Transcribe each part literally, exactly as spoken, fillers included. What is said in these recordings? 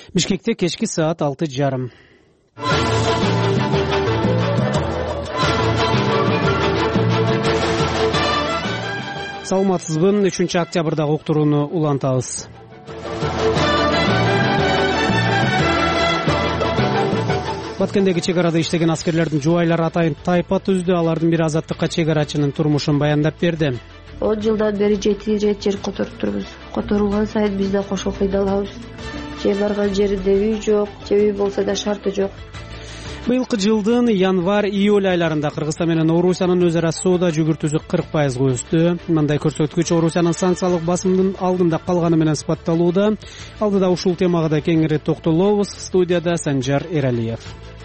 Бишкекте кечки саат алты жарым. Саламатсызбы, үчүнчү октябрдагы уктурууну улантабыз. Баткендеги чек арада иштеген аскерлердин жубайлары атайын тайпа түздү. Алардын бири азаттыкка чек арачынын турмушун баяндап берди. он жылдан бери жети ирет жер которуп турбуз. Которулган сайын биз да кошо кыйдалабыз. Же барган жеринде үй жок, же үй болсо да шарты жок. Быйылкы жылдын январь-июль айларында Кыргызстан менен Орусиянын өз ара соода жүгүртүүсү кырк пайызга өстү. Мындай көрсөткүч Орусиянын санкциялык басымдын алдында калганы менен сыпатталууда. Алдыда ушул темага да кеңири токтолобуз. Студияда Санжар Эралиев.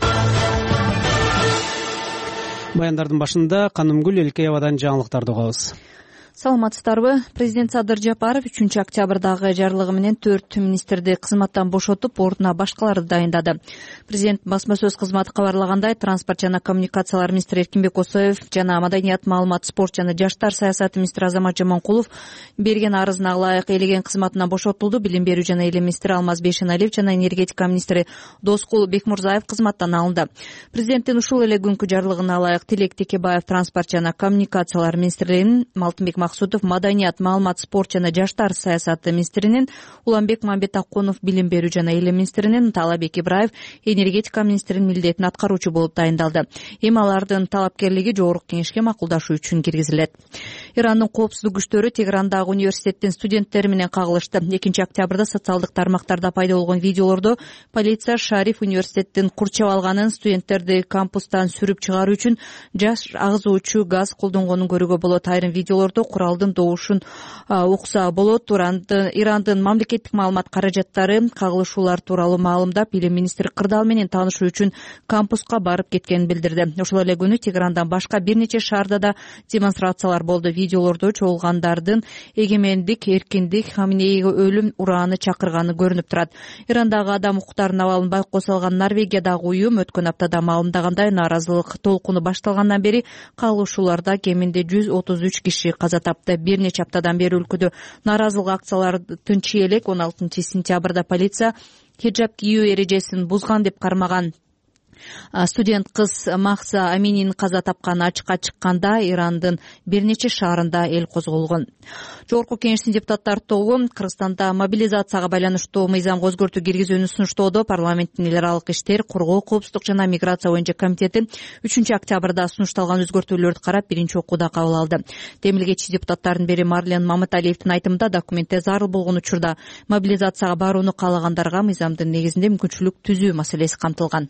Баяндардын башында Канымгүл Элкеевадан жаңылыктарды угабыз. Саламатсыздарбы? Президент Садыр Жапаров үчүнчү октябрдагы жарлыгы менен төрт министрди кызматтан бошотуп, ордуна башкаларды дайындады. Президент басма сөз кызматы кабарлагандай, транспорт жана коммуникациялар министри Эркинбек Косоев жана маданият, маалымат, спорт жана жаштар саясаты министри Азамат Жаманкулов берген арызына ылайык элеген кызматынан бошотулду. Билим берүү жана илим министри Алмаз Бейшеналиев жана энергетика министри Доскул Бекмурзаев кызматтан алынды. Президенттин ушул эле күнкү жарлыгына ылайык Тилек Текебаев транспорт жана коммуникациялар министрлигинин, Малтынбек Максутов маданият, маалымат, спорт жана жаштар саясаты министринин, Уланбек Мамбетакунов билим берүү жана илим министринин, Таалабек Ибраев энергетика министринин милдетин аткаруучу болуп дайындалды. Эми алардын талапкерлиги жогорку кеңешке макулдашуу үчүн киргизилет. Ирандын коопсуздук күчтөрү Тегерандагы университеттин студенттери менен кагылышты. экинчи октябрда социалдык тармактарда пайда болгон видеолордо полиция Шариф университеттин курчап алганын, студенттерди кампустан сүрүп чыгаруу үчүн жаш агызуучу газ колдонгонун көрүүгө болот. Айрым видеолордо куралдын добушун укса болот. Ирандын мамлекеттик маалымат каражаттары кагылышуулар тууралуу маалымдап, билим министри кырдаал менен таанышуу үчүн кампуска барып кеткенин билдирди. Ошол эле күнү Тегерандан башка бир нече шаарда да демонстрациялар болду. Видеолордо чогулгандардын эгемендик, эркиндик, Хаминейге өлүм урааны чакырганы көрүнүп турат. Ирандагы адам укуктарынын абалын байкоосо алган Норвегиядагы уюм өткөн аптада маалымдагандай, нааразылык толкуну башталгандан бери кагылышууларда кеминде жүз отуз үч киши каза тапты. Бир нече аптадан бери өлкөдө нааразылык акциялары тынчы элек. он алтынчы сентябрда полиция хиджаб кийүү эрежесин бузган деп кармаган студент кыз Махса Аминин каза тапканы ачыкка чыкканда Ирандын бир нече шаарында эл козголгон. Жогорку кеңештин депутаттар тобу Кыргызстанда мобилизацияга байланыштуу мыйзамга өзгөртүү киргизүүнү сунуштоодо. Парламенттин эл аралык иштер, коргоо, коопсуздук жана миграция боюнча комитети үчүнчү октябрда сунушталган өзгөртүүлөрдү карап, биринчи окууда кабыл алды. Демилгечи депутаттардын бири Марлен Маматалиевдин айтымында, документте зарыл болгон учурда мобилизацияга барууну каалагандарга мыйзамдын негизинде мүмкүнчүлүк түзүү маселеси камтылган.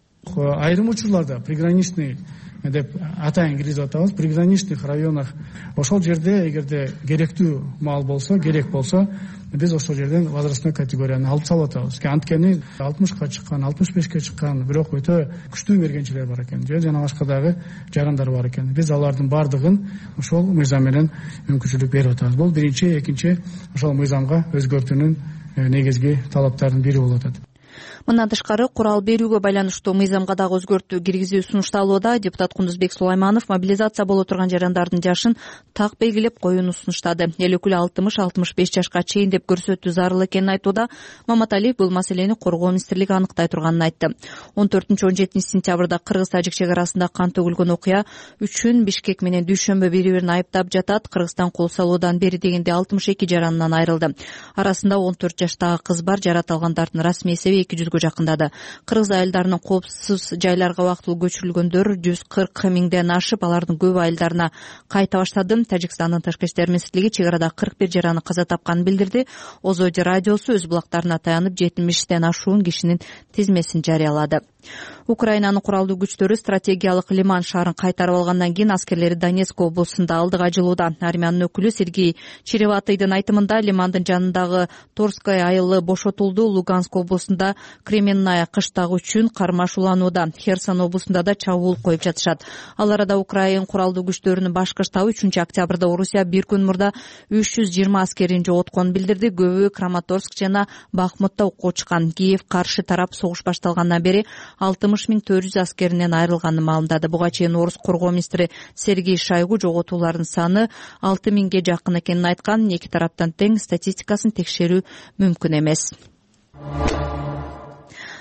Айрым учурларда приграничный деп атайын киргизип атабыз, приграничных районах ошол жерде эгерде керектүү маал болсо, керек болсо, биз ошол жерден возрастной категорияны алып салып атабыз. Анткени алтымышка чыккан, алтымыш бешке чыккан, бирок өтө күчтүү мергенчилер бар экен, же жана башкадагы жарандар бар экен. Биз алардын бардыгын ошол мыйзам менен мүмкүнчүлүк берип атабыз. Бул биринчи, экинчи ошол мыйзамга өзгөртүүнүн негизги талаптарынын бири болуп атат. Мындан тышкары, курал берүүгө байланыштуу мыйзамга дагы өзгөртүү киргизүү сунушталууда. Депутат Кундузбек Сулайманов мобилизация боло турган жарандардын жашын так белгилеп коюуну сунуштады. Эл өкүлү алтымыш алтымыш беш жашка чейин деп көрсөтүү зарыл экенин айтууда. Маматалиев бул маселени коргоо министрлиги аныктай турганын айтты. он төртүнчү он жетинчи сентябрда Кыргыз-Тажик чек арасында кан төгүлгөн окуя үчүн Бишкек менен Дүйшөмбө бири-бирин айыптап жатат. Кыргызстан кол салуудан бери дегенде алтымыш эки жаранынан айрылды. Арасында он төрт жаштагы кыз бар. Жаратылгандардын расмий эсеби эки жүзгө жакындады. Кыргыз айылдарынын коопсуз жайларга убактылуу көчүрүлгөндөр жүз кырк миңден ашып, алардын көп айылдарына кайта баштады. Тажикстандын тышкы иштер министрлиги чек арада кырк бир жараны каза тапканын билдирди. Озоди радиосу өз булактарына таянып жетимиштен ашуун кишинин тизмесин жарыялады. Украинанын куралдуу күчтөрү стратегиялык Лиман шаарын кайтарып алгандан кийин аскерлери Донецк облусунда алдыга жылууда. Армиянын өкүлү Сергей Череватыйдын айтымында, Лимандын жанындагы Торская айылы бошотулду. Луганск облусунда Кременная кыштагы үчүн кармашууланууда. Херсон облусунда да чабуул коюп жатышат. Ал арада Украин куралдуу күчтөрүнүн башкы штабы үчүнчү октябрда Орусия бир күн мурда үч жүз жыйырма аскерин жоотконун билдирди. Көбү Краматорск жана Бахмутта окуга чыккан. Киев каршы тарап согуш башталгандан бери алтымыш миң төрт жүз аскеринен айрылганын маалымдады. Буга чейин Орус коргоо министри Сергей Шойгу жоготуулардын саны алты миңге жакын экенин айткан. Эки тараптан тең статистикасын текшерүү мүмкүн эмес.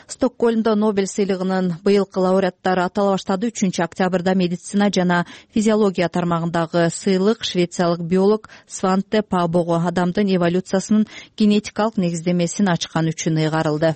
Стокгольмдо Нобель сыйлыгынын быйылкы лауреаттары атала баштады. үчүнчү октябрда медицина жана физиология тармагындагы сыйлык швециялык биолог Сванте Паабого адамдын эволюциясынын генетикалык негиздемесин ачкан үчүн ыйгарылды.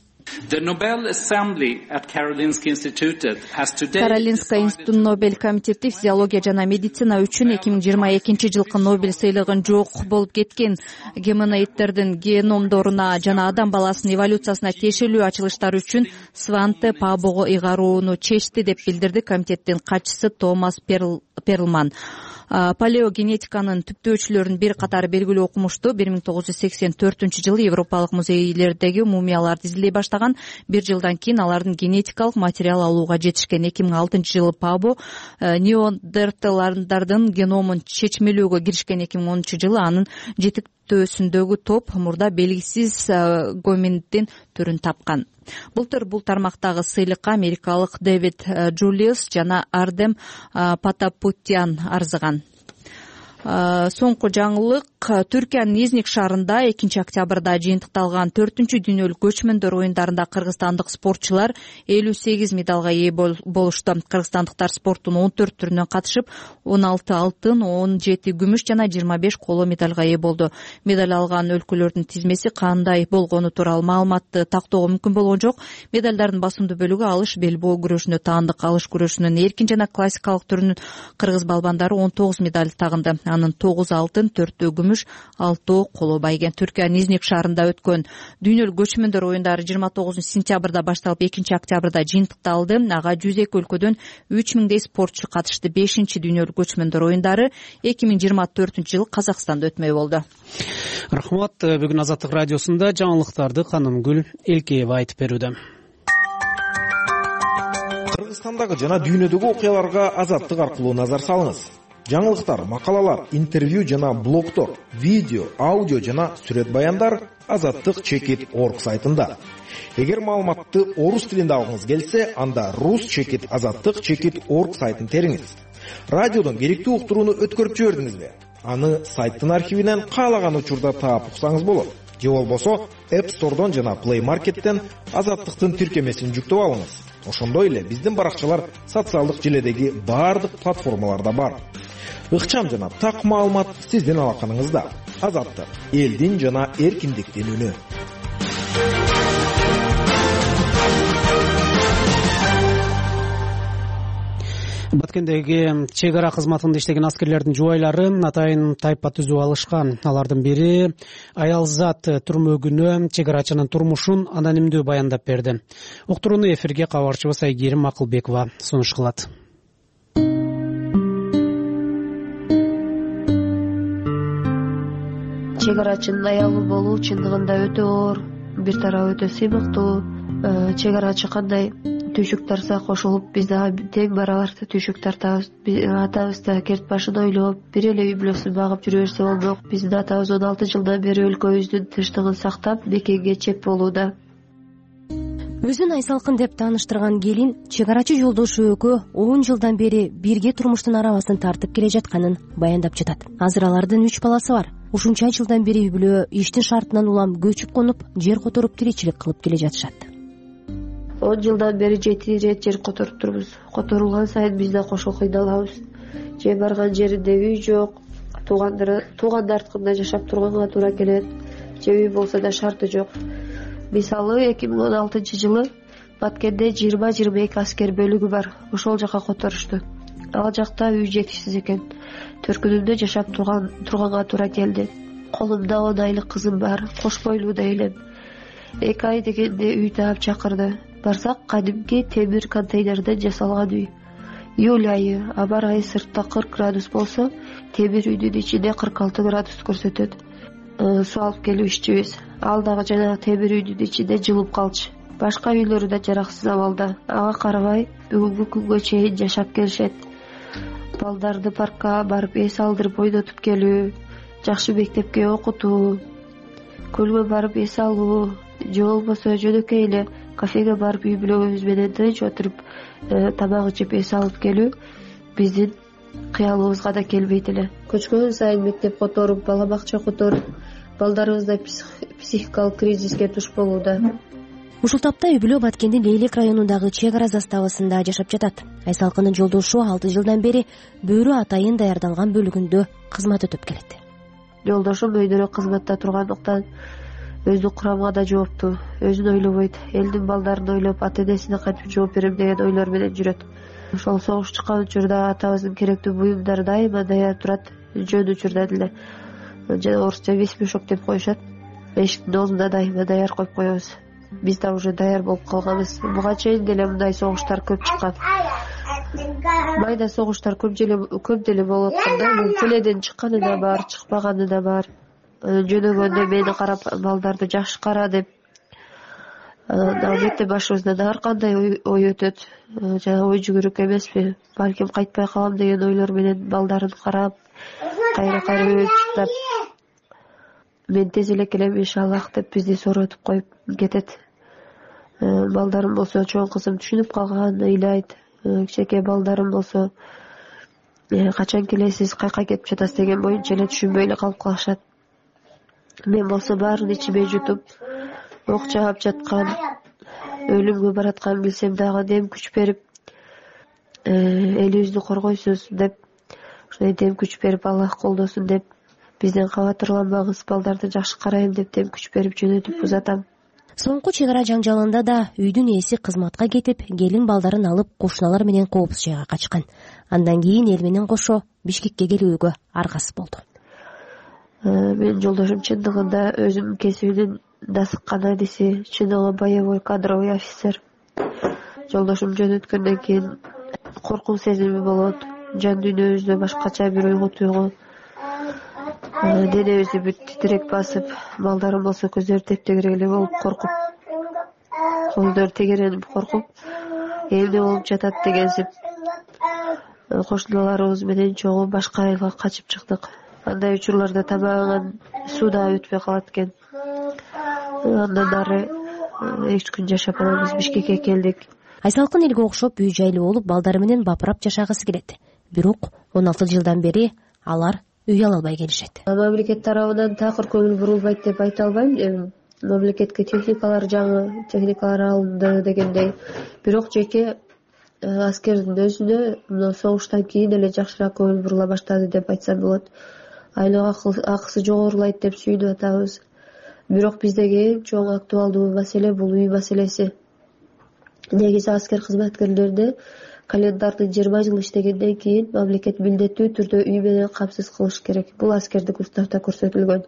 Каролинская институтунун Нобель комитети физиология жана медицина үчүн эки миң жыйырма экинчи жылкы Нобель сыйлыгын жок болуп кеткен гемоноидтердин геномдоруна жана адам баласынын эволюциясына тиешелүү ачылыштар үчүн Сванте Паабого ыйгарууну чечти деп билдирди комитеттин катчысы Томас Перлман. Палеогенетиканын түптөөчүлөрүнүн бир катары белгилүү окумушту бир миң тогуз жүз сексен төртүнчү жылы европалык музейлердеги мумияларды изилдей баштаган. Бир жылдан кийин алардын генетикалык материал алууга жетишкен. эки миң алтынчы жылы Паабо неандерталдардын геномун чечмелөөгө киришкен. эки миң онунчу жылы анын жетектөөсүндөгү топ мурда белгисиз гоминддин түрүн тапкан. Былтыр бул тармактагы сыйлыкка америкалык Дэвид Джулиус жана Ардем Патапутян арзыган. Соңку жаңылык Түркиянын Изник шаарында экинчи октябрда жыйынтыкталган төртүнчү дүйнөлүк көчмөндөр оюндарында кыргызстандык спортчулар элүү сегиз медалга ээ болушту. Кыргызстандыктар спорттун он төрт түрүнөн катышып, он алты алтын, он жети күмүш жана жыйырма беш коло медалга ээ болду. Медаль алган өлкөлөрдүн тизмеси кандай болгону тууралуу маалыматты тактоого мүмкүн болгон жок. Медалдардын басымдуу бөлүгү алыш белбоо күрөшүнө таандык. Алыш күрөшүнүн эркин жана классикалык түрүнүн кыргыз балбандары он тогуз медаль тагынды. Анын тогуз алтын, төртөө күмүш, алтоо коло байген. Түркиянын Изник шаарында өткөн дүйнөлүк көчмөндөр оюндары жыйырма тогузунчу сентябрда башталып, экинчи октябрда жыйынтыкталды. Ага жүз эки өлкөдөн үч миңдей спортчу катышты. бешинчи дүйнөлүк көчмөндөр оюндары эки миң жыйырма төртүнчү жылы Казакстанда өтмөй болду. Рахмат. Бүгүн Азаттык радиосунда жаңылыктарды Канымгүл Элкеева айтып берүүдө. Кыргызстандагы жана дүйнөдөгү окуяларга Азаттык аркылуу назар салыңыз. Жаңылыктар, макалалар, интервью жана блогтор, видео, аудио жана сүрөт баяндар азаттык чекит точка орг сайтында. Эгер маалыматты орус тилинде алгыңыз келсе, анда рус чекит азаттык чекит точка орг сайтын териңиз. Радиодон керектүү уктурууну өткөрүп жибердиңизби? Аны сайттын архивинен каалаган учурда таап уксаңыз болот. Же болбосо App Store'дон жана Play Market'тен азаттыктын тиркемесин жүктөп алыңыз. Ошондой эле биздин баракчалар социалдык желедеги баардык платформаларда бар. Ыкчам жана так маалымат сиздин алаканыңызда. Азаттык, элдин жана эркиндиктин үнү. Баткендеги чек ара кызматында иштеген аскерлердин жубайлары атайын тайпа түзүп алышкан. Алардын бири Аялзат түрмөгүнө чек арачынын турмушун анонимдүү баяндап берди. Уктурууну эфирге кабарчыбыз Айгерим Акылбекова сунуш кылат. Чек арачынын аялы болуу чындыгында өтө оор, бир тарабы өтө сыймыктуу. Чек арачы кандай түйшүк тарса кошулуп, биз дагы тең барабар түйшүк тартабыз. Атабыз да керт башын ойлоп, бир эле үй бүлөсүн багып жүрө берсе болмок. Биздин атабыз он алты жылдан бери өлкөбүздүн тынчтыгын сактап, бекемге чеп болууда. Өзүн Айсалкын деп тааныштырган келин чек арачы жолдошу экөө он жылдан бери бирге турмуштун арабасын тартып келе жатканын баяндап жатат. Азыр алардын үч баласы бар. Ушунча жылдан бери үй бүлө иштин шартынан улам көчүп конуп, жер которуп тиричилик кылып келе жатышат. он жылдан бери жети ирет жер которуп турбуз. Которулган сайын биз да кошо кыйналабыз. Же барган жеринде үй жок, туугандарткында жашап турганга туура келет. Же үй болсо да шарты жок. Мисалы эки миң он алтынчы жылы Баткенде жыйырма жыйырма эки аскер бөлүгү бар. Ошол жака которушту. Ал жакта үй жетишсиз экен. Төркүнүмдө жашап турган турганга туура келди. Колумда он айлык кызым бар, кош бойлуу да элем. эки ай дегенде үй таап чакырды. Барсак, кадимки темир контейнерден жасалган үй. Июль айы, аба ырайы сыртта кырк градус болсо, темир үйдүн ичинде кырк алты градус көрсөтөт. Суу алып келип иччүбүз. Ал дагы жанагы темир үйдүн ичинде жылып калчу. Башка үйлөрү да жараксыз абалда. Ага карабай, бүгүнкү күнгө чейин жашап келишет. Балдарды паркка барып эс алдырып ойнотуп келүү, жакшы мектепке окутуу, көлгө барып эс алуу, же болбосо жөнөкөй эле кафеге барып үй бүлөбүз менен тынч отуруп тамак ичип эс алып келүү биздин кыялыбызга да келбейт эле. Көчкөн сайын мектеп которуп, бала бакча которуп, балдарыбыз да психикалык кризиске туш болууда. ушул тапта үй бүлө Баткендин Лейлек районундагы чек ара заставасында жашап жатат. Айсалкындын жолдошу алты жылдан бери Бөрү атайын даярдалган бөлүгүндө кызмат өтөп келет. Жолдошум өйдөрөөк кызматта тургандыктан өздүк курамга да жооптуу, өзүн ойлобойт, элдин балдарын ойлоп, ата энесине кантип жооп берем деген ойлор менен жүрөт. Ошол согуш чыккан учурда атабыздын керектүү буюмдары дайыма даяр турат, жөн учурда деле. Жана орусча весь мешок деп коюшат. Эшиктин оозуна дайыма даяр коюп коебуз. Биз да уже даяр болуп калганбыз. Буга чейин деле мындай согуштар көп чыккан. Майда согуштар көп деле көп деле болуп атканда, келеден чыкканы да бар, чыкпаганы да бар. Жөнөгөндө мени карап, балдарды жакшы кара деп мектеп башыбыздан ар кандай ой өтөт. Жана ой жүгүрүк эмеспи, балким кайтпай калам деген ойлор менен балдарын карап, кайра-кайра өчүктап, мен тез эле келем иншаллах деп бизди сооротуп коюп кетет. Балдарым болсо, чоң кызым түшүнүп калган, ыйлайт. Кичинекей балдарым болсо, качан келесиз, кайка кетип жатасыз деген боюнча эле түшүнбөй эле калып калышат. Мен болсо баарын ичиме жутуп, ок жаап жаткан, өлүмгө баратканын билсем дагы дем күч берип, элибизди коргойсуз деп, ошондой дем күч берип, Аллах колдосун деп, бизден кабатырланбаңыз, балдарды жакшы карайм деп дем күч берип жөнөтүп узатам. Соңку чек ара жаңжалында да үйдүн ээси кызматка кетип, келин балдарын алып кошуналар менен коопсуз жайга качкан. Андан кийин эл менен кошо Бишкекке келүүгө аргасыз болду. Мен жолдошум чындыгында өзүмдүн кесибинин дасыккан адиси, чындыгы боевой кадровый офицер. Жолдошум жөнөткөндөн кийин коркуу сезими болот, жан дүйнөбүздө башкача бир уйгу туйгу, денебизди бүт титирек басып, балдарым болсо көздөрү тептегерек эле болуп коркуп, көздөрү тегеренип коркуп, эмне болуп жатат дегенсип, кошуналарыбыз менен чогуу башка айылга качып чыктык. Андай учурларда тамагыңан суу да өтпөй калат экен. Андан ары эч күн жашап алабыз, Бишкекке келдик. Айсалкын элге окшоп үй жайлуу болуп, балдары менен бапырап жашагысы келет. Бирок он алты жылдан бери алар үй ала албай келишет. Мамлекет тарабынан такыр көңүл бурулбайт деп айта албайм. Мамлекетке техникалар жаңы, техникалар алынды дегендей. Бирок жеке аскердин өзүнө мына согуштан кийин эле жакшыраак көңүл бурула баштады деп айтсам болот. Айлык акысы жогорулайт деп сүйүнүп атабыз. Бирок биздеги эң чоң актуалдуу маселе бул үй маселеси. Негизи аскер кызматкерлерди календардын жыйырма жыл иштегенден кийин мамлекет милдеттүү түрдө үй менен камсыз кылыш керек. Бул аскердик уставда көрсөтүлгөн.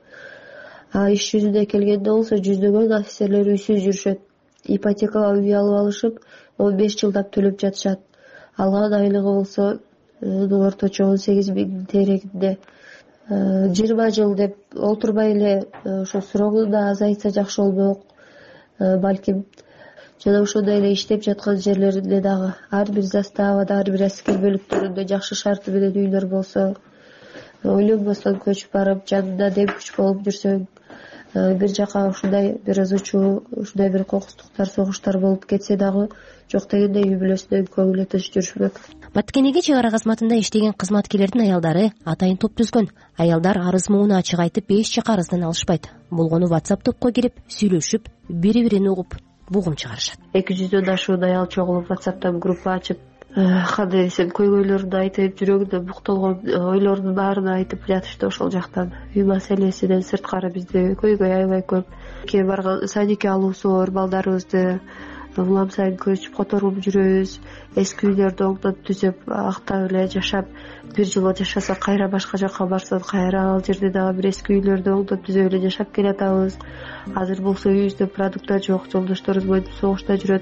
А иш жүзүнө келгенде болсо жүздөгөн офицерлер үйсүз жүрүшөт. Ипотекага үй алып алышып, он беш жылдап төлөп жатышат. Алган айлыгы болсо орточо он сегиз миң терегинде. жыйырма жыл деп олтурбай эле ошо срогун да азайтса жакшы болмок, балким. Жана ошондой эле иштеп жаткан жерлеринде дагы ар бир заставада, ар бир аскер бөлүктөрүндө жакшы шарты менен үйлөр болсо, ойлонбостон көчүп барып, жанында дем күч болуп жүрсөң, бир жака ушундай бир ызычуу, ушундай бир кокустуктар, согуштар болуп кетсе дагы жок дегенде үй бүлөсүнөн көңүлү тынч жүрүшмөк. Баткендеги чек ара кызматында иштеген кызматкерлердин аялдары атайын топ түзгөн. Аялдар арыз мууну ачык айтып, эч жака арыздан алышпайт. Болгону WhatsApp топко кирип, сүйлөшүп, бири-бирин угуп, бугум чыгарышат. эки жүздөн ашуун аял чогулуп WhatsApp'тан группа ачып, кандай десем, көйгөйлөрүн айтып, жүрөгүндө буктолгон ойлордун баарын айтып жатышты ошол жактан. Үй маселесинен сырткары бизде көйгөй аябай көп. Ке барган садикке алуусу бар балдарыбызды улам сайын көчүп которуп жүрөбүз. Эски үйлөрдү оңдоп түзөп, актап эле жашап, бир жыл жашаса кайра башка жакка барсын, кайра ал жерде дагы бир эски үйлөрдү оңдоп түзөп эле жашап келатабыз. Азыр болсо үйүбүздө продукт жок, жолдошторубуз менен согушта жүрөт.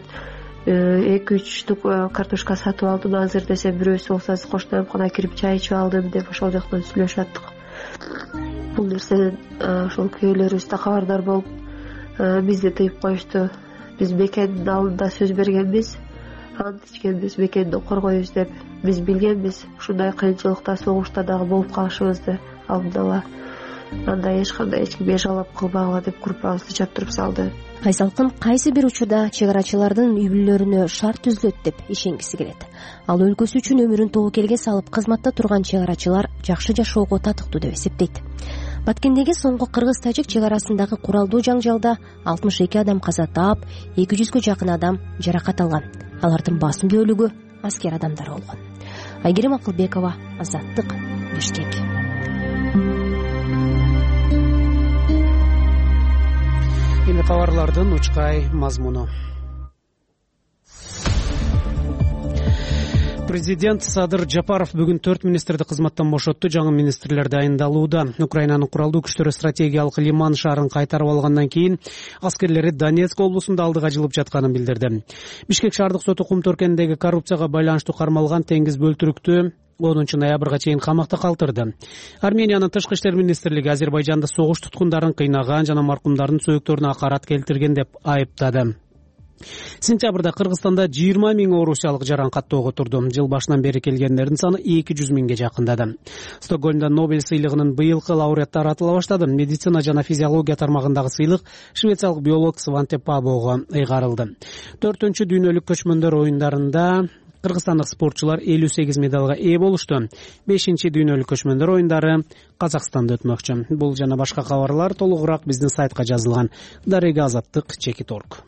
эки үч штук картошка сатып алдым азыр десем, бирөөсү болсо коштомкана кирип чай ичип алдым деп ошол жактан сүйлөшүп аттык. Бул нерседен ошол күйөөлөрүбүз да кабардар болуп, бизди тыйып коюшту. Биз мекендин алдында сөз бергенбиз, ант ичкенбиз, мекенди коргойбуз деп. Биз билгенбиз ушундай кыйынчылыкта, согушта дагы болуп калышыбызды алдын ала. Анда эч кандай эч ким эжалап кылбагыла деп группабызды жаптырып салды. Айсалкын кайсы бир учурда чек арачылардын үй бүлөлөрүнө шарт түзүлөт деп ишенгиси келет. Ал өлкөсү үчүн өмүрүн тобокелге салып кызматта турган чек арачылар жакшы жашоого татыктуу деп эсептейт. Баткендеги соңку кыргыз-тажик чек арасындагы куралдуу жаңжалда алтымыш эки адам каза таап, эки жүзгө жакын адам жаракат алган. Алардын басым бөлүгү аскер адамдар болгон. Айгерим Акылбекова, Азаттык, Бишкек. Эми кабарлардын учкай мазмуну. Президент Садыр Жапаров бүгүн төрт министрди кызматтан бошотту, жаңы министрлер дайындалууда. Украинанын куралдуу күчтөрү стратегиялык Лиман шаарын кайтарып алгандан кийин аскерлери Донецк облусунда алдыга жылып жатканын билдирди. Бишкек шаардык соту Кум Төркөнүндөгү коррупцияга байланыштуу кармалган Теңиз Бөлтүрүктү онунчу ноябрга чейин камакта калтырды. Армениянын тышкы иштер министрлиги Азербайжанда согуш туткундарын кыйнаган жана маркумдардын сөөктөрүнө акарат келтирген деп айыптады. Сентябрда Кыргызстанда жыйырма миң орусиялык жаракаттоого турду. Жыл башынан бери келгендердин саны эки жүз миңге жакындады. Стокгольмда Нобель сыйлыгынын быйылкы лауреаттары атала баштады. Медицина жана физиология тармагындагы сыйлык швециялык биолог Сванте Пабого ыйгарылды. Төртүнчү дүйнөлүк көчмөндөр оюндарында кыргызстандык спортчулар элүү сегиз медалга ээ болушту. Бешинчи дүйнөлүк көчмөндөр оюндары Казакстанда өтмөкчү. Бул жана башка кабарлар толугураак биздин сайтка жазылган. Дарега Азаттык, Чекит точка орг.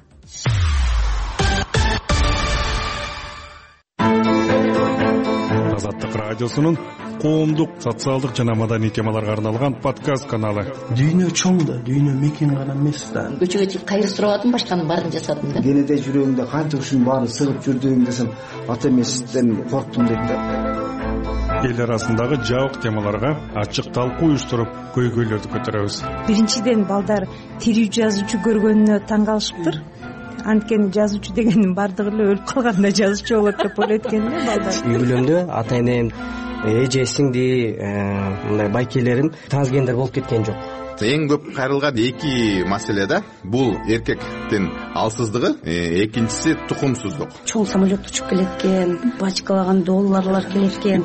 Азаттык радиосунун коомдук, социалдык жана маданий темаларга арналган подкаст каналы. Дүйнө чоң да, дүйнө мекен гана эмес да. Көчөгө чыгып кайыр сурабадым, башканын баарын жасадым да. Кенеде жүрөгүмдө канча ушунун баарын сыгып жүрдүм десем, ата эместен корктум дейт да. Эл арасындагы жабык темаларга ачык талкуу уюштуруп, көйгөйлөрдү көтөрөбүз. Биринчиден балдар тирүү жазуучу көргөнүнө таң калышыптыр. Анткени жазуучу дегендин бардыгы эле өлүп калганда жазуучу болот деп ойлойт экен да балдар. Үй бүлөмдө ата энем, эже сиңди, мындай байкелерим трансгендер болуп кеткен жок. Эң көп кайрылган эки маселе да. Бул эркектин алсыздыгы, экинчиси тукумсуздук. Чоң самолет учуп келет экен, бачкалаган долларлар келет экен.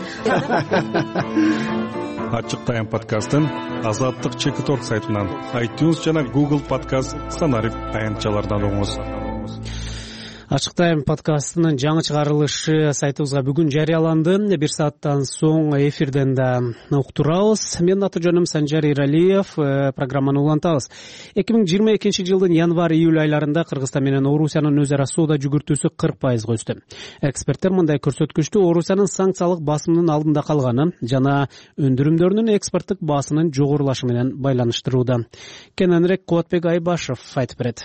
Ачык тайм подкастын Азаттык Чекит точка орг сайтынан, iTunes жана Google подкаст станарып аянтчалардан угуңуз. Ачык тайм подкастынын жаңы чыгарылышы сайтыбызга бүгүн жарыяланды. Бир сааттан соң эфирден да уктурабыз. Менин аты жөнүм Санжар Иралиев. Программаны улантабыз. эки миң жыйырма экинчи жылдын январь-июль айларында Кыргызстан менен Орусиянын өз ара соода жүгүртүүсү кырк пайызга өстү. Эксперттер мындай көрсөткүчтү Орусиянын санкциялык басымынын алдында калганы жана өндүрүмдөрүнүн экспорттук баасынын жогорулашы менен байланыштырууда. Кененирээк Кубатбек Айбашев айтып берет.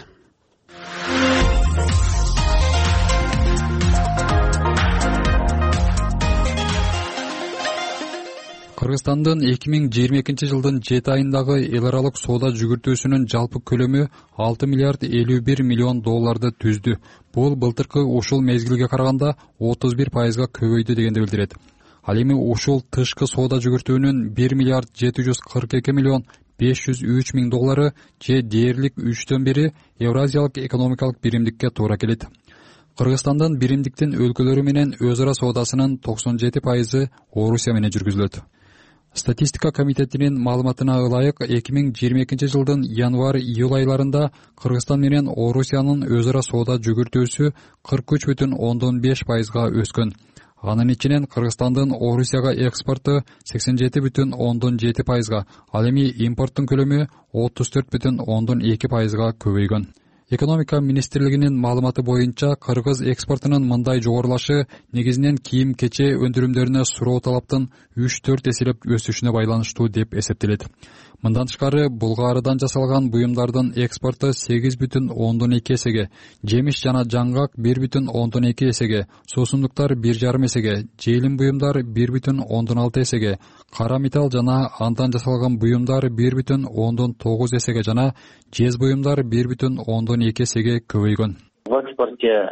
Кыргызстандын эки миң жыйырма экинчи жылдын жети айындагы эл аралык соода жүгүртүүсүнүн жалпы көлөмү алты миллиард элүү бир миллион долларды түздү. Бул былтыркы ушул мезгилге караганда отуз бир пайызга көбөйдү дегенди билдирет. Ал эми ушул тышкы соода жүгүртүүнүн бир миллиард жети жүз кырк эки миллион беш жүз үч миң доллары же дээрлик үчтөн бири Евразиялык экономикалык биримдикке туура келет. Кыргызстандын биримдиктин өлкөлөрү менен өз ара соодасынын токсон жети пайызы Орусия менен жүргүзүлөт. Статистика комитетинин маалыматына ылайык эки миң жыйырма экинчи жылдын январь-июль айларында Кыргызстан менен Орусиянын өз ара соода жүгүртүүсү кырк үч бүтүн ондон беш пайызга өскөн. Анын ичинен Кыргызстандын Орусияга экспорту сексен жети бүтүн ондон жети пайызга, ал эми импорттун көлөмү отуз төрт бүтүн ондон эки пайызга көбөйгөн. Экономика министрлигинин маалыматы боюнча кыргыз экспортунун мындай жогорулашы негизинен кийим-кече өндүрүмдөрүнө суроо талаптын үч төрт эселеп өсүшүнө байланыштуу деп эсептелет. Мындан тышкары булгаарыдан жасалган буюмдардын экспорту сегиз бүтүн ондон эки эсеге, жемиш жана жаңгак бир бүтүн ондон эки эсеге, суусундуктар бир жарым эсеге, жээлин буюмдар бир бүтүн ондон алты эсеге, кара металл жана андан жасалган буюмдар бир бүтүн ондон тогуз эсеге жана жез буюмдар бир бүтүн ондон эки эсеге көбөйгөн. В экспорте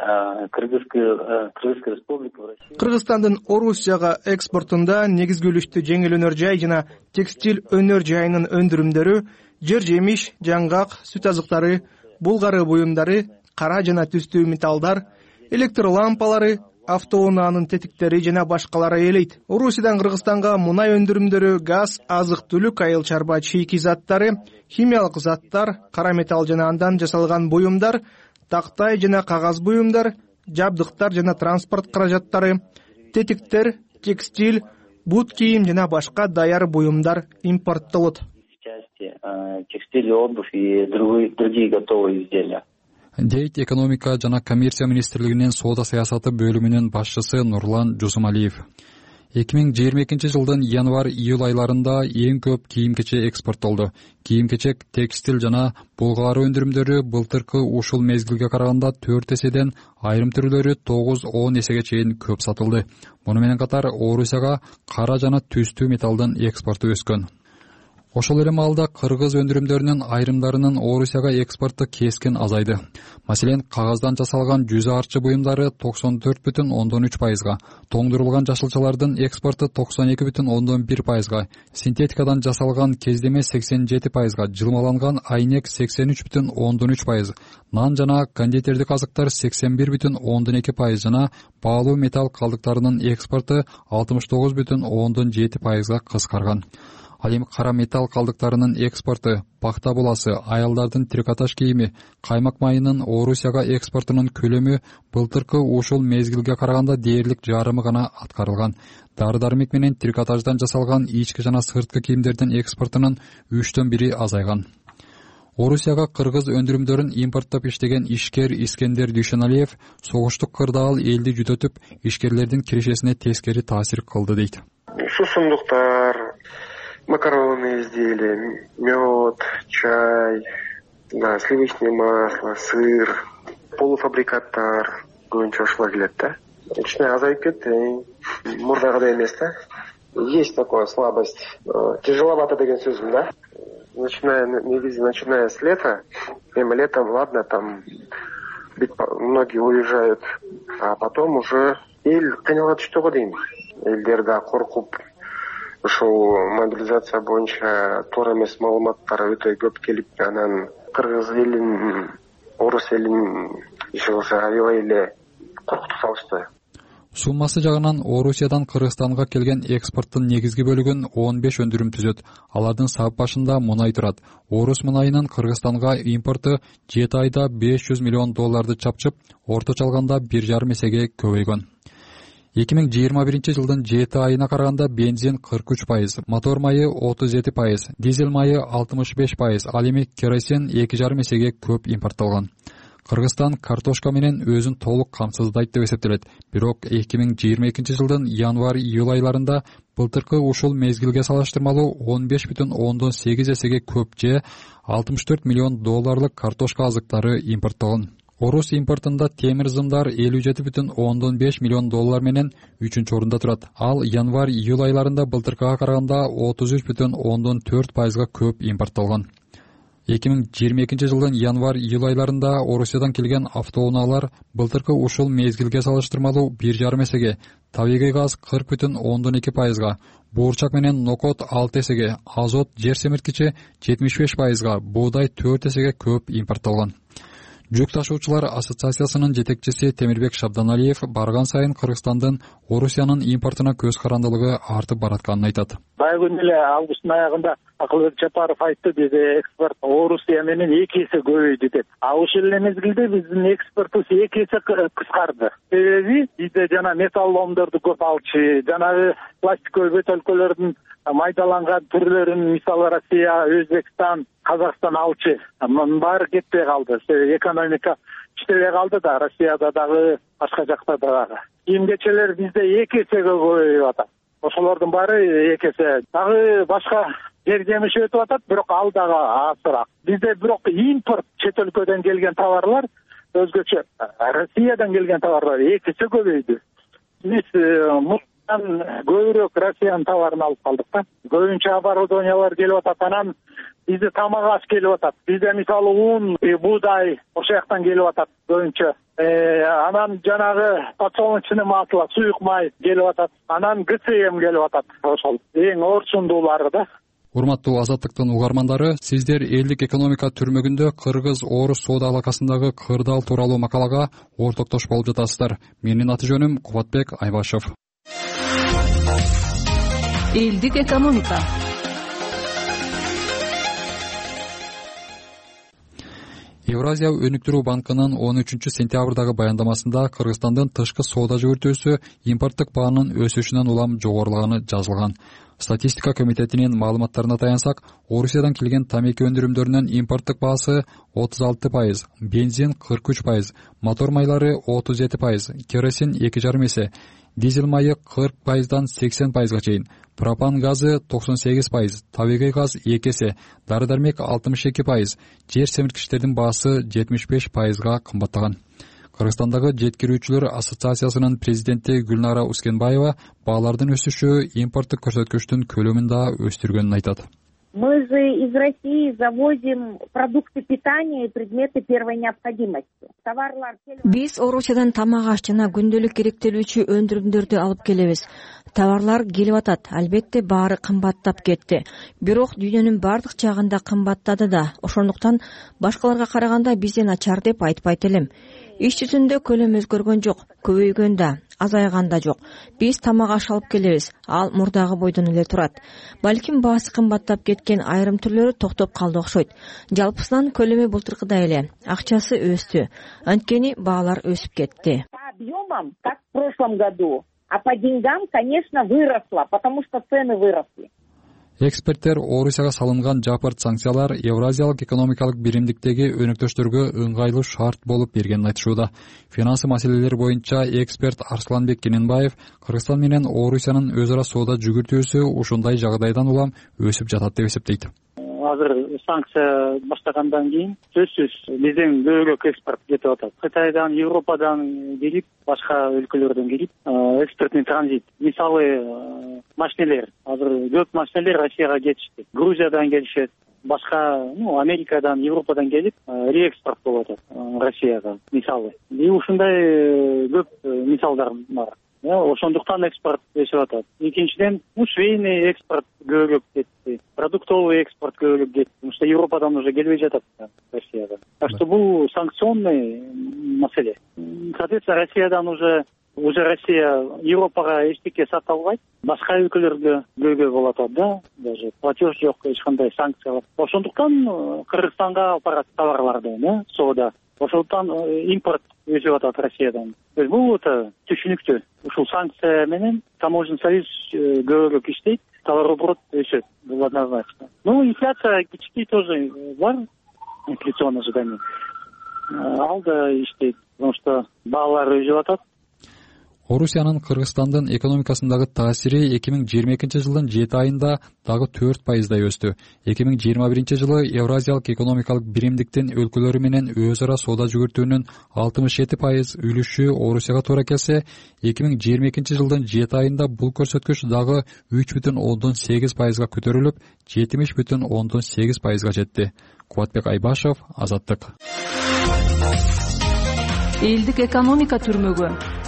Кыргызской республики в России. Кыргызстандын Орусияга экспортунда негизги үлүштү жеңил өнөр жай жана текстиль өнөр жайынын өндүрүмдөрү, жер жемиш, жаңгак, сүт азыктары, булгары буюмдары, кара жана түстүү металлдар, электр лампалары, автоунаанын тетиктери жана башкалары ээлейт. Орусиядан Кыргызстанга мунай өндүрүмдөрү, газ, азык-түлүк, айыл чарба чийки заттары, химиялык заттар, кара металл жана андан жасалган буюмдар, тактай жана кагаз буюмдар, жабдыктар жана транспорт каражаттары, тетиктер, текстиль, бут кийим жана башка даяр буюмдар импорттолот. области, текстиль, обувь и другие готовые изделия. Дейт экономика жана коммерция министрлигинин соода саясаты бөлүмүнүн башчысы Нурлан Жусумалиев. эки миң жыйырма экинчи жылдын январь-июль айларында эң көп кийим-кечек экспорттолду. Кийим-кечек, текстиль жана булгалар өндүрүмдөрү былтыркы ушул мезгилге караганда төрт эседен, айрым түрлөрү тогуз он эсеге чейин көп сатылды. Муну менен катар Орусияга кара жана түстүү металлдын экспорту өскөн. Ошол эле маалда кыргыз өндүрүмдөрүнүн айрымдарынын Орусияга экспорту кескин азайды. Маселен, кагаздан жасалган жүз арчы буюмдары токсон төрт бүтүн ондон үч пайызга, тоңдурулган жашылчалардын экспорту токсон эки бүтүн ондон бир пайызга, синтетикадан жасалган кездеме сексен жети пайызга, жылмаланган айнек сексен үч бүтүн ондон үч пайыз, нан жана кондитердик азыктар сексен бир бүтүн ондон эки пайыз жана баалуу металл калдыктарынын экспорту алтымыш тогуз бүтүн ондон жети пайызга кыскарган. Ал эми кара металл калдыктарынын экспорту, пахта буласы, аялдардын трикотаж кийими, каймак майынын Орусияга экспортунун көлөмү былтыркы ушул мезгилге караганда дээрлик жарымы гана аткарылган. Дары-дармек менен трикотаждан жасалган ички жана сырткы кийимдердин экспортунун үчтөн бири азайган. Орусияга кыргыз өндүрүмдөрүн импорттоп иштеген ишкер Искендер Дүйшөналиев согуштук кырдаал элди жүдөтүп, ишкерлердин кирешесине тескери таасир кылды дейт. Сусундуктар, макаронные изделия, мед, чай, да, сливочное масло, сыр, полуфабрикаттар көбүнчө ушуга келет да. Кичине азайып кетти, мурдагыдай эмес да. Есть такая слабость. Тяжеловато деген сөзүм да. Начиная, негизи, начиная с лета, эми летом, ладно, там многие уезжают, а потом уже эл кыйналат түштөгө дейм. Элдер да коркуп, ушул мобилизация боюнча туура эмес маалыматтар өтө көп келип, анан кыргыз элин, орус элин иши болсо аябай эле коркутуп салышты. Суммасы жагынан Орусиядан Кыргызстанга келген экспорттун негизги бөлүгүн он беш өндүрүм түзөт. Алардын сап башында мунай турат. Орус мунайынын Кыргызстанга импорту жети айда беш жүз миллион долларды чапчып, орточо алганда бир жарым эсеге көбөйгөн. эки миң жыйырма биринчи жылдын жети айына караганда бензин кырк үч пайыз, мотор майы отуз жети пайыз, дизель майы алтымыш беш пайыз, ал эми керосин эки жарым эсеге көп импорттолгон. Кыргызстан картошка менен өзүн толук камсыздайт деп эсептелет. Бирок эки миң жыйырма экинчи жылдын январь-июль айларында былтыркы ушул мезгилге салыштырмалуу он беш бүтүн ондон сегиз эсеге көп же алтымыш төрт миллион долларлык картошка азыктары импорттолгон. Орус импортунда темир зымдар элүү жети бүтүн ондон беш миллион доллар менен үчүнчү орунда турат. Ал январь-июль айларында былтыркыга караганда отуз үч бүтүн ондон төрт пайызга көп импорттолгон. эки миң жыйырма экинчи жылдын январь-июль айларында Орусиядан келген автоунаалар былтыркы ушул мезгилге салыштырмалуу бир жарым эсеге, табигый газ кырк бүтүн ондон эки пайызга, буурчак менен нокот алты эсеге, азот жер семирткичи жетимиш беш пайызга, буудай төрт эсеге көп импорттолгон. Жүк ташуучулар ассоциациясынын жетекчиси Темирбек Шабданалиев барган сайын Кыргызстандын Орусиянын импортуна көз карандылыгы артып баратканын айтат. Бая күнү эле августтун аягында Акылбек Жапаров айтты, биз экспорт Орусия менен эки эсе көбөйдү деп. А ошол эле мезгилде биздин экспортубуз эки эсе кыскарды. Себеби бизде жана металл ломдорду көп алчу, жанагы пластиковый бөтөлкөлөрдүн майдаланган түрлөрүн мисалы Россия, Өзбекстан, Казакстан алчу. Мунун баары кетпей калды. Экономика иштебей калды да, Россияда дагы, башка жакта дагы. Кийим-кечелер бизде эки эсеге көбөйүп атат. Ошолордун баары эки эсе. Дагы башка жер жемиш өтүп атат, бирок ал дагы азыраак. Бизде бирок импорт чет өлкөдөн келген товарлар өзгөчө. Россиядан келген товарлар эки эсе көбөйдү. Биз көбүрөөк Россиянын товарын алып калдык да. Көбүнчө оборудованиялар келип атат, анан бизде тамак аш келип атат. Бизде мисалы ун, буудай ошол жактан келип атат көбүнчө. Анан жанагы подсолнечный масло, суюк май келип атат. Анан ГСМ келип атат. Ошол эң орчундуулары да. Урматтуу Азаттыктын угармандары, сиздер элдик экономика түрмөгүндө Кыргыз-Орус соода алакасындагы кырдаал тууралуу макалага ортоктош болуп жатасыздар. Менин аты жөнүм Кубатбек Айбашев. Элдик экономика. Евразия өнүктүрүү банкынын он үчүнчү сентябрдагы баяндамасында Кыргызстандын тышкы соода жүгүртүүсү импорттук баанын өсүшүнөн улам жогорулаганы жазылган. Статистика комитетинин маалыматтарына таянсак, Орусиядан келген тамеки өндүрүмдөрүнүн импорттук баасы отуз алты пайыз, бензин кырк үч пайыз, мотор майлары отуз жети пайыз, керосин эки жарым эсе, дизель майы кырк пайыздан сексен пайызга чейин, пропан газы токсон сегиз пайыз, табигый газ эки эсе, дары дармек алтымыш эки пайыз, жер семирткичтердин баасы жетимиш беш пайызга кымбаттаган. Кыргызстандагы жеткирүүчүлөр ассоциациясынын президенти Гүлнара Ускенбаева баалардын өсүшү импорттук көрсөткүчтүн көлөмүн да өстүргөнүн айтат. Мы же из России завозим продукты питания и предметы первой необходимости. Товарлар. Биз Орусиядан тамак аш жана күндөлүк керектелүүчү өндүрүмдөрдү алып келебиз. Товарлар келип атат, албетте баары кымбаттап кетти. Бирок дүйнөнүн бардык жагында кымбаттады да. Ошондуктан башкаларга караганда бизден начар деп айтпайт элем. Иш жүзүндө көлөм өзгөргөн жок, көбөйгөн да, азайган да жок. Биз тамак аш алып келебиз, ал мурдагы бойдон эле турат. Балким баасы кымбаттап кеткен айрым түрлөрү токтоп калды окшойт. Жалпысынан көлөмү былтыркыдай эле, акчасы өстү. Анткени баалар өсүп кетти. По объемам, как в прошлом году, а по деньгам, конечно, выросла, потому что цены выросли. Эксперттер Орусияга салынган жапырт санкциялар Евразиялык экономикалык биримдиктеги өнөктөштөргө ыңгайлуу шарт болуп бергенин айтышууда. Финансы маселелери боюнча эксперт Арсланбек Кененбаев Кыргызстан менен Орусиянын өз ара соода жүгүртүүсү ушундай жагдайдан улам өсүп жатат деп эсептейт. Азыр санкция баштагандан кийин сөзсүз бизден көбүрөөк экспорт кетип атат. Кытайдан, Европадан келип, башка өлкөлөрдөн келип, экспортный транзит. Мисалы, машинелер. Азыр көп машинелер Россияга кетишти. Грузиядан келишет, башка, ну, Америкадан, Европадан келип, реэкспорт болуп атат Россияга, мисалы. И ушундай көп мисалдар бар. Ошондуктан экспорт өсүп атат. Экинчиден, ну, швейный экспорт көбүрөөк кетти, продуктовый экспорт көбүрөөк кетти, потому что Европадан уже келбей жатат Россияга. Так что бул санкционный маселе. Соответственно, Россиядан уже уже Россия Европага эчтеке сата албайт, башка өлкөлөргө көйгөй болуп атат да, даже платеж жок, эч кандай санкциялар. Ошондуктан Кыргызстанга алып барат товарларды, да, соода. Ошондуктан импорт өсүп атат Россиядан. Бул өтө түшүнүктүү. Ушул санкция менен таможенный союз көбүрөөк иштейт, товарооборот өсөт. Бул однозначно. Ну, инфляция кичинекей тоже бар, инфляционное ожидание. Ал да иштейт, потому что баалар өсүп атат. Орусиянын Кыргызстандын экономикасындагы таасири эки миң жыйырма экинчи жылдын жети айында дагы төрт пайыздай өстү. эки миң жыйырма биринчи жылы Евразиялык экономикалык биримдиктин өлкөлөрү менен өз ара соода жүгүртүүнүн алтымыш жети пайыз үлүшү Орусияга туура келсе, эки миң жыйырма экинчи жылдын жети айында бул көрсөткүч дагы үч бүтүн ондон сегиз пайызга көтөрүлүп, жетимиш бүтүн ондон сегиз пайызга жетти. Кубатбек Айбашев, Азаттык. Элдик экономика түрмөгү.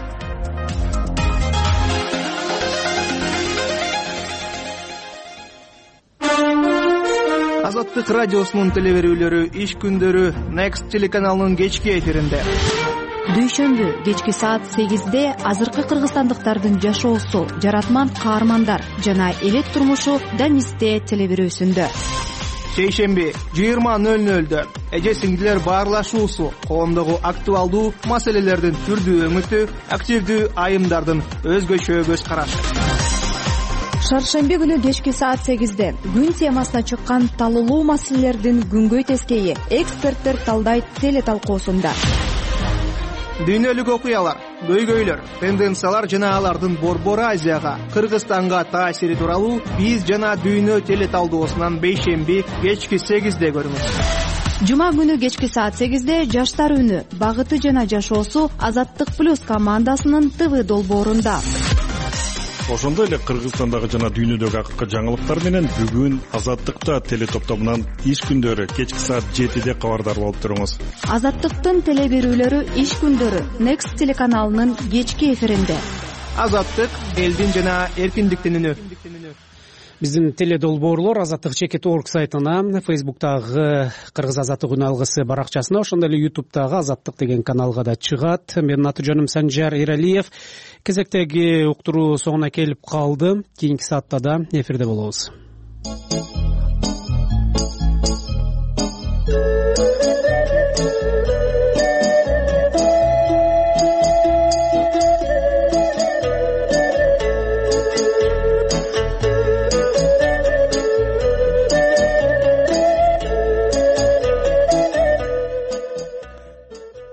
Азаттык радиосунун телеберүүлөрү иш күндөрү Next телеканалынын кечки эфиринде. Дүйшөмбү кечки саат сегизде азыркы кыргызстандыктардын жашоосу, жаратман каармандар жана элет турмушу Данисте телеберүүсүндө. Шейшемби жыйырма нөл нөлдө эже сиңдилер баарлашуусу, коомдогу актуалдуу маселелердин түрдүү өңүтү, активдүү айымдардын өзгөчө көз карашы. Шаршемби күнү кечки саат сегизде күн темасына чыккан талуулуу маселелердин күнгөй тескейи эксперттер талдайт теле талкуусунда. Дүйнөлүк окуялар, көйгөйлөр, тенденциялар жана алардын борбор Азияга, Кыргызстанга таасири тууралуу биз жана дүйнө теле талдоосунан бейшемби кечки сегизде көрүңүз. Жума күнү кечки саат сегизде жаштар үнү, багыты жана жашоосу Азаттык плюс командасынын ТВ долбоорунда. Ошондой эле Кыргызстандагы жана дүйнөдөгү акыркы жаңылыктар менен бүгүн Азаттыкта теле топтомунан иш күндөрү кечки саат жетиде кабардар болуп туруңуз. Азаттыктын теле берүүлөрү иш күндөрү Next телеканалынын кечки эфиринде. Азаттык элдин жана эркиндиктин үнү. Биздин теле долбоорлор азаттык чекит точка орг сайтына, Facebook'тагы Кыргыз азаттык үн алгысы баракчасына, ошондой эле YouTube'тагы азаттык деген каналга да чыгат. Менин аты жөнүм Санжар Эралиев. Кезектеги уктуруу соңуна келип калды. Кийинки саатта да эфирде болобуз.